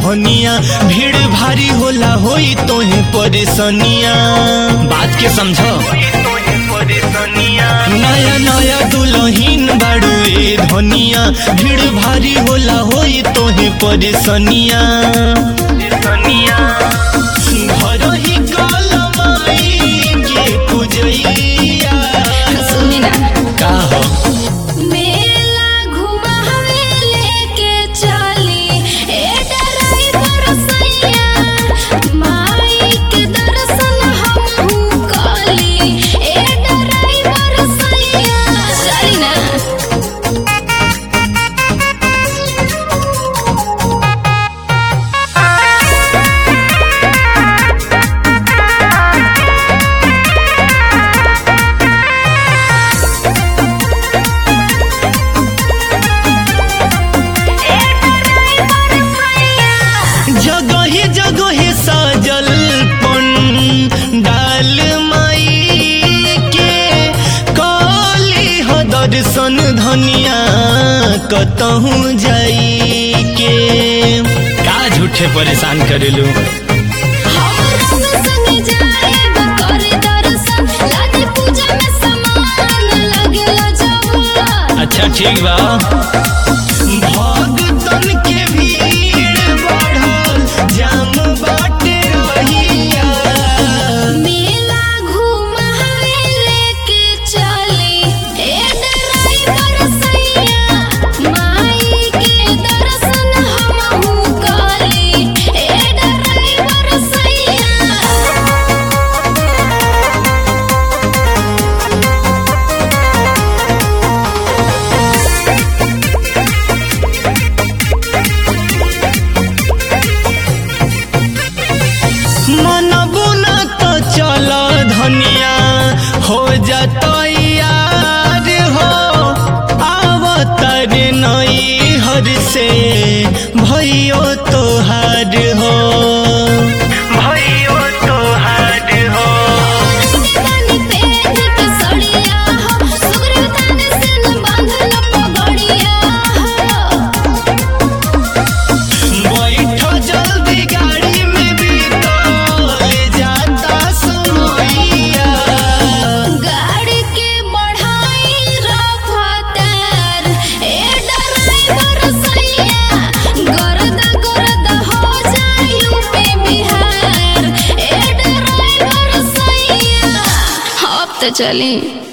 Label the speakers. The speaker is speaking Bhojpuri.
Speaker 1: धनिया भीड़ भारी होला होई तोहे परेशानिया बात के समझो नया नया दुल्हन बाड़ू ए धनिया भीड़ भारी होला होई तोहे परेशानिया घर ही कलमाई के पूजैया
Speaker 2: सुनी ना
Speaker 1: का हो
Speaker 2: मेला घुमावे लेके चली ए ड्राइवर सैया माई के दर्शन हमहू कली ए ड्राइवर सैया चली ना
Speaker 1: जगहे जगहे सजल पंडाल माई के काली हो दर्शन धनिया कतहूँ जाई के का झूठे परेशान करेलू
Speaker 2: हमरा संग जाएब करे दर्शन लागे पूजा में सामान लगेला जब
Speaker 1: अच्छा ठीक बा भगतन के भीड़ बढ़ल जाम बाटे रहिया
Speaker 2: मेला घुमावे लेके चली ए ड्राइवर सैया माई के दर्शन हमहू कली ए ड्राइवर सैया
Speaker 1: मनबू न तो चल धनिया हो जतैयार हो आवतर नई हर से भैयो तोहार हो भैयो तोहार हो
Speaker 2: रानी पेट के सड़िया हो सुग्रीवदान से न बांधल पगड़िया हो
Speaker 1: बैठ जल्दी गाड़ी में बीतल जाता समैया
Speaker 2: गाड़ी के बढ़ाई रफ्तार ए ड्राइवर सैया गर्दा गर्दा हो जाए यूपी बिहार ए ड्राइवर सैया अब तो चली।